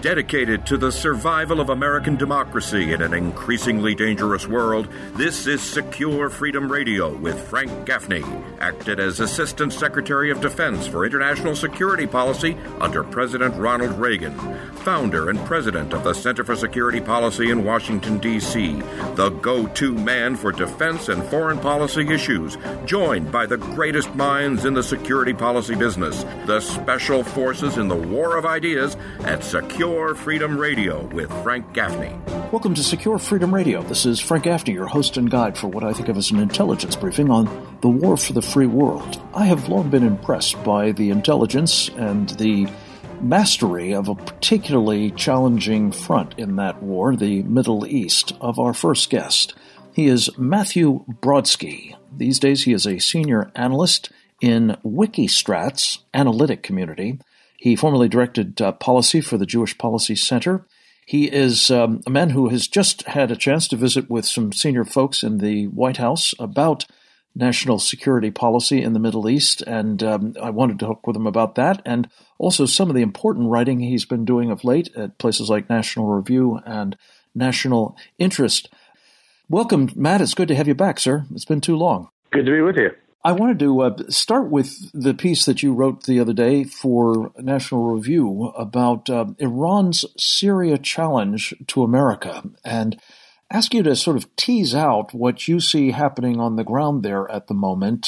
Dedicated to the survival of American democracy in an increasingly dangerous world, this is Secure Freedom Radio with Frank Gaffney, acted as Assistant Secretary of Defense for International Security Policy under President Ronald Reagan, founder and president of the Center for Security Policy in Washington, D.C., the go-to man for defense and foreign policy issues, joined by the greatest minds in the security policy business, the special forces in the war of ideas at Secure Freedom Radio with Frank Gaffney. Welcome to Secure Freedom Radio. This is Frank Gaffney, your host and guide for what I think of as an intelligence briefing on the war for the free world. I have long been impressed by the intelligence and the mastery of a particularly challenging front in that war, the Middle East, of our first guest. He is Matthew Brodsky. These days he is a senior analyst in Wikistrat's analytic community. He formerly directed policy for the Jewish Policy Center. He is a man who has just had a chance to visit with some senior folks in the White House about national security policy in the Middle East, and I wanted to talk with him about that, and also some of the important writing he's been doing of late at places like National Review and National Interest. Welcome, Matt. It's good to have you back, sir. It's been too long. Good to be with you. I wanted to start with the piece that you wrote the other day for National Review about Iran's Syria challenge to America, and ask you to sort of tease out what you see happening on the ground there at the moment.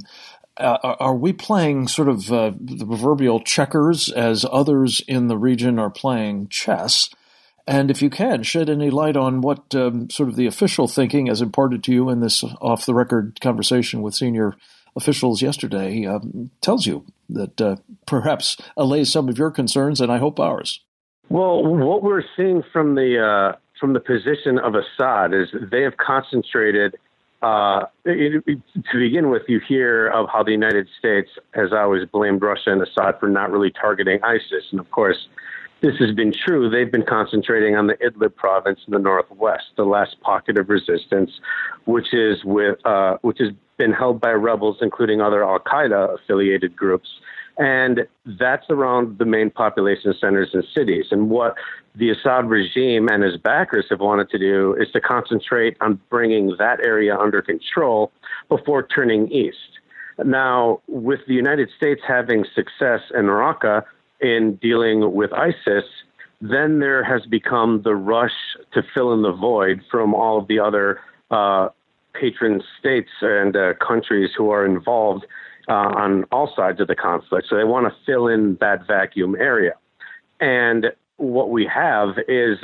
Are we playing sort of the proverbial checkers as others in the region are playing chess? And if you can, shed any light on what sort of the official thinking, as imparted to you in this off-the-record conversation with senior officials yesterday, tells you that perhaps allays some of your concerns, and I hope ours. Well, what we're seeing from the position of Assad is they have concentrated. To begin with, you hear of how the United States has always blamed Russia and Assad for not really targeting ISIS, and of course, this has been true. They've been concentrating on the Idlib province in the northwest, the last pocket of resistance, which has been held by rebels, including other Al-Qaeda affiliated groups. And that's around the main population centers and cities. And what the Assad regime and his backers have wanted to do is to concentrate on bringing that area under control before turning east. Now, with the United States having success in Raqqa in dealing with ISIS, then there has become the rush to fill in the void from all of the other patron states and countries who are involved on all sides of the conflict. So they want to fill in that vacuum area. And what we have is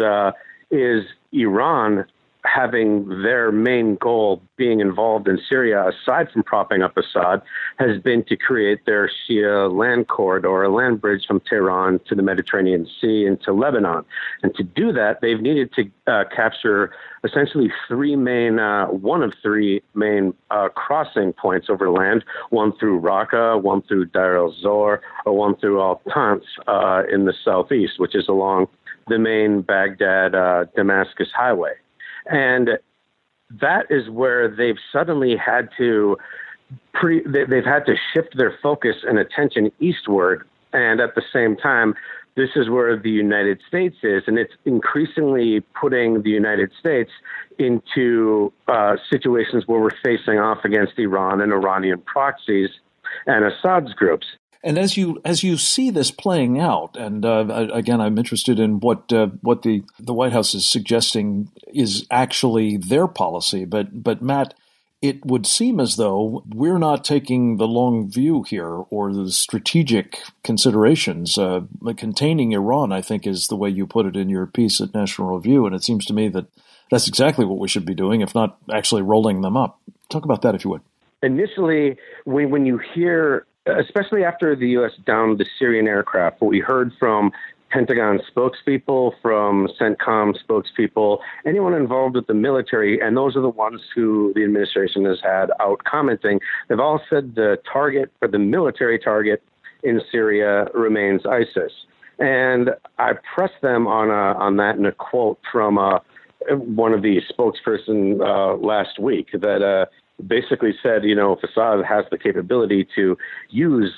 Iran having their main goal being involved in Syria, aside from propping up Assad, has been to create their Shia land corridor, a land bridge from Tehran to the Mediterranean Sea and to Lebanon. And to do that, they've needed to capture essentially one of three main crossing points over land, one through Raqqa, one through Deir el-Zor, or one through Al-Tanf in the southeast, which is along the main Baghdad-Damascus highway. And that is where they've suddenly had to they've had to shift their focus and attention eastward. And at the same time, this is where the United States is, and it's increasingly putting the United States into situations where we're facing off against Iran and Iranian proxies and Assad's groups. And as you see this playing out, and again, I'm interested in what the White House is suggesting is actually their policy. But Matt, it would seem as though we're not taking the long view here, or the strategic considerations. Containing Iran, I think, is the way you put it in your piece at National Review, and it seems to me that that's exactly what we should be doing, if not actually rolling them up. Talk about that, if you would. Initially, when you hear, especially after the U.S. downed the Syrian aircraft, what we heard from Pentagon spokespeople, from CENTCOM spokespeople, anyone involved with the military, and those are the ones who the administration has had out commenting, they've all said the target, or the military target in Syria, remains ISIS. And I pressed them on that in a quote from one of the spokesperson last week, that basically said, if Assad has the capability to use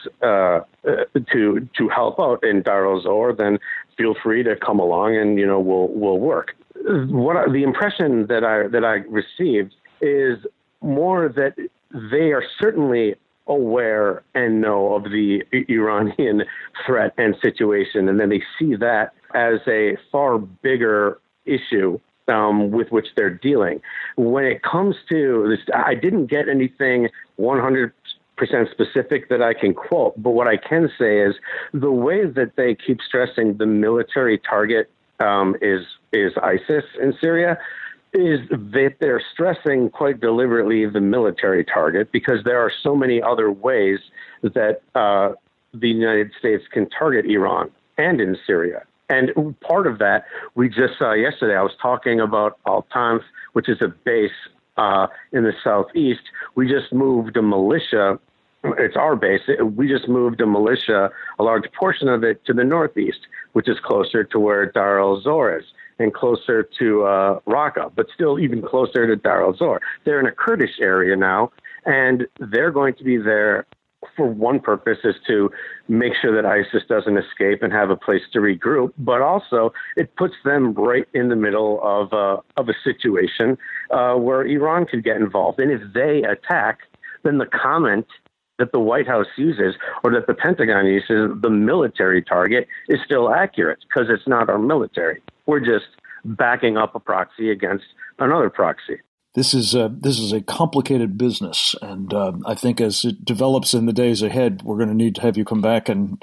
to help out in Dar al-Zor, then feel free to come along and we'll work. The impression that I received is more that they are certainly aware and know of the Iranian threat and situation, and then they see that as a far bigger issue with which they're dealing. When it comes to this, I didn't get anything 100% specific that I can quote, but what I can say is the way that they keep stressing the military target is ISIS in Syria, is that they're stressing quite deliberately the military target, because there are so many other ways that the United States can target Iran and in Syria. And part of that, we just saw yesterday. I was talking about Al-Tanf, which is a base in the southeast. We just moved a militia. It's our base. We just moved a militia, a large portion of it, to the northeast, which is closer to where Dar al-Zor is and closer to Raqqa, but still even closer to Dar al-Zor. They're in a Kurdish area now, and they're going to be there for one purpose, is to make sure that ISIS doesn't escape and have a place to regroup, but also it puts them right in the middle of a situation where Iran could get involved. And if they attack, then the comment that the White House uses or that the Pentagon uses, the military target, is still accurate, because it's not our military. We're just backing up a proxy against another proxy. This is a complicated business, and I think as it develops in the days ahead, we're going to need to have you come back and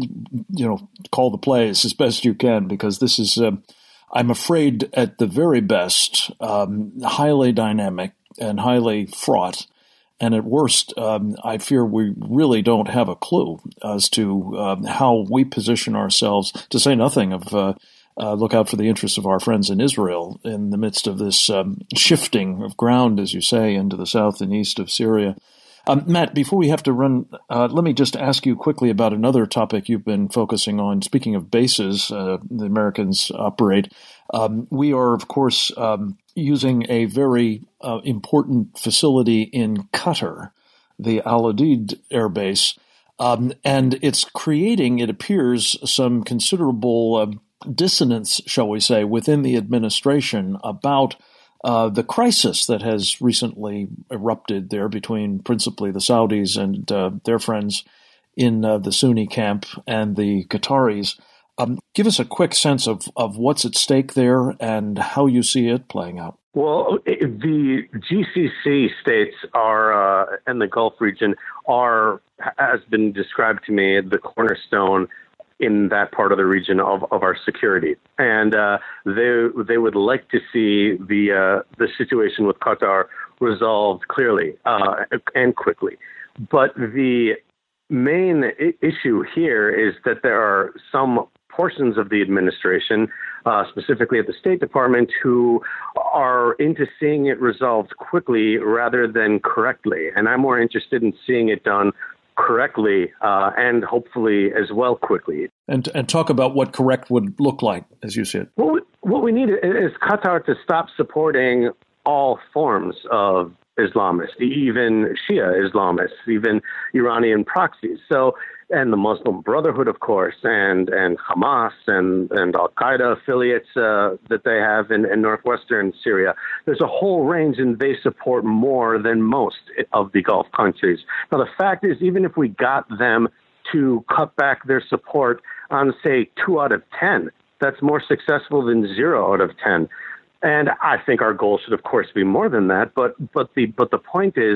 call the plays as best you can, because this is, I'm afraid, at the very best, highly dynamic and highly fraught, and at worst, I fear we really don't have a clue as to how we position ourselves. To say nothing of look out for the interests of our friends in Israel in the midst of this shifting of ground, as you say, into the south and east of Syria. Matt, before we have to run, let me just ask you quickly about another topic you've been focusing on. Speaking of bases the Americans operate, we are, of course, using a very important facility in Qatar, the Al Udeid Air Base, and it's creating, it appears, some considerable dissonance, shall we say, within the administration about the crisis that has recently erupted there between principally the Saudis and their friends in the Sunni camp and the Qataris. Give us a quick sense of what's at stake there and how you see it playing out. Well, the GCC states are, and the Gulf region are, has been described to me, the cornerstone in that part of the region of our security. And they would like to see the situation with Qatar resolved clearly and quickly. But the main issue here is that there are some portions of the administration, specifically at the State Department, who are into seeing it resolved quickly rather than correctly. And I'm more interested in seeing it done correctly and hopefully as well quickly. And talk about what correct would look like, as you see it. What we need is Qatar to stop supporting all forms of Islamists, even Shia Islamists, even Iranian proxies. So, and the Muslim Brotherhood, of course, and Hamas and Al-Qaeda affiliates that they have in northwestern Syria. There's a whole range, and they support more than most of the Gulf countries. Now, the fact is, even if we got them to cut back their support on, say, 2 out of 10, that's more successful than 0 out of 10. And I think our goal should, of course, be more than that. But the point is,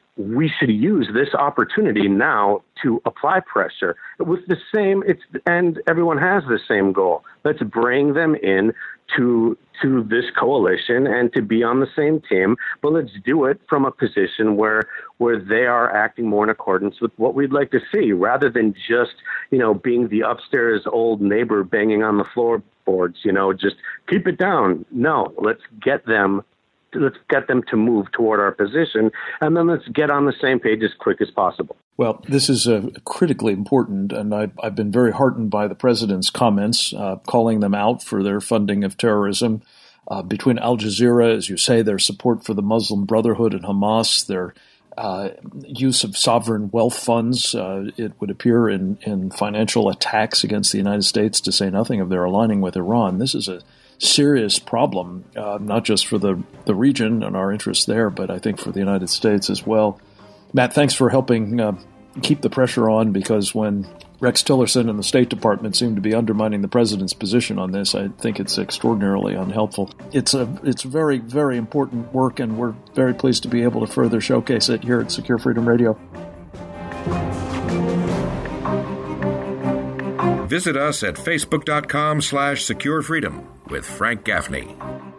we should use this opportunity now to apply pressure with the same. And everyone has the same goal. Let's bring them in to this coalition and to be on the same team. But let's do it from a position where they are acting more in accordance with what we'd like to see, rather than just being the upstairs old neighbor banging on the floorboards. Just keep it down. No, let's get them to move toward our position, and then let's get on the same page as quick as possible. Well, this is critically important, and I've been very heartened by the president's comments, calling them out for their funding of terrorism. between Al Jazeera, as you say, their support for the Muslim Brotherhood and Hamas, their use of sovereign wealth funds, it would appear, in financial attacks against the United States, to say nothing of their aligning with Iran. This is a serious problem, not just for the region and our interests there, but I think for the United States as well. Matt, thanks for helping keep the pressure on, because when Rex Tillerson and the State Department seem to be undermining the president's position on this, I think it's extraordinarily unhelpful. It's very, very important work, and we're very pleased to be able to further showcase it here at Secure Freedom Radio. Visit us at facebook.com/securefreedom with Frank Gaffney.